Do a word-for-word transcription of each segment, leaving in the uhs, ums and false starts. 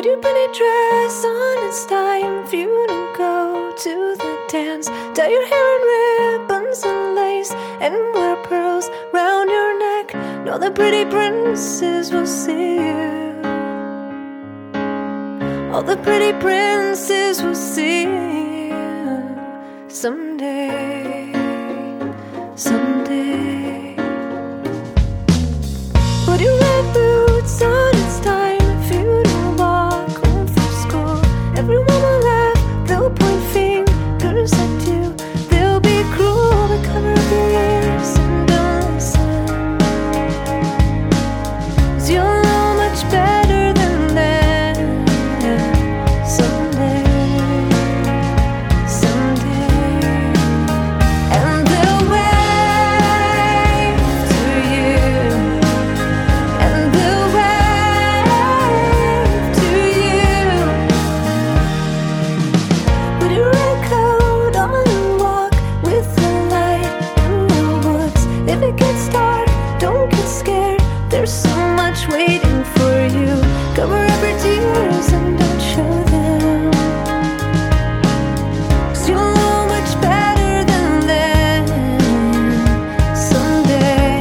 Put your pretty dress on, it's time for you to go to the dance. Tie your hair in ribbons and lace, and wear pearls round your neck. Know the pretty princes will see you. All the pretty princes will see you someday, someday. Put your red boots on, it's time for you to walk home from school. Everyone will laugh, they'll point fingers at you. They'll be cruel, but cover up your ears and don't listen, 'cause you'll know much better than them someday, someday. And they'll wave to you, and they'll wave to you. Put your red coat on and walk with the light in the woods. If it gets dark, don't get scared, there's so much waiting for you. Cover up your tears and don't show them, 'cause you'll know much better than them someday,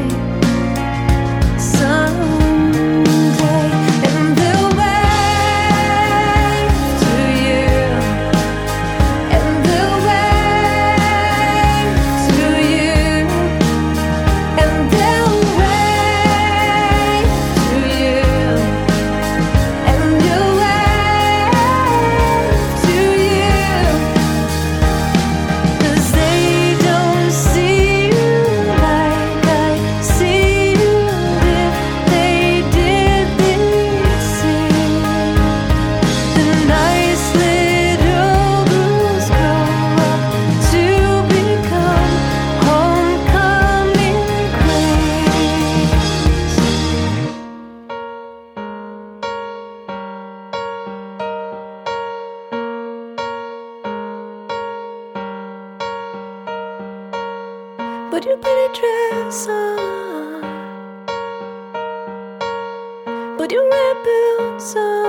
someday. And they'll wave to you, and they'll wave to you, and they'll wave to you, and you'll wave to you. 'Cause they don't see you like I see you. If they did, they'd see the nice little girls grow up to become homecoming queens. Put your pretty dress on, put your red boots on.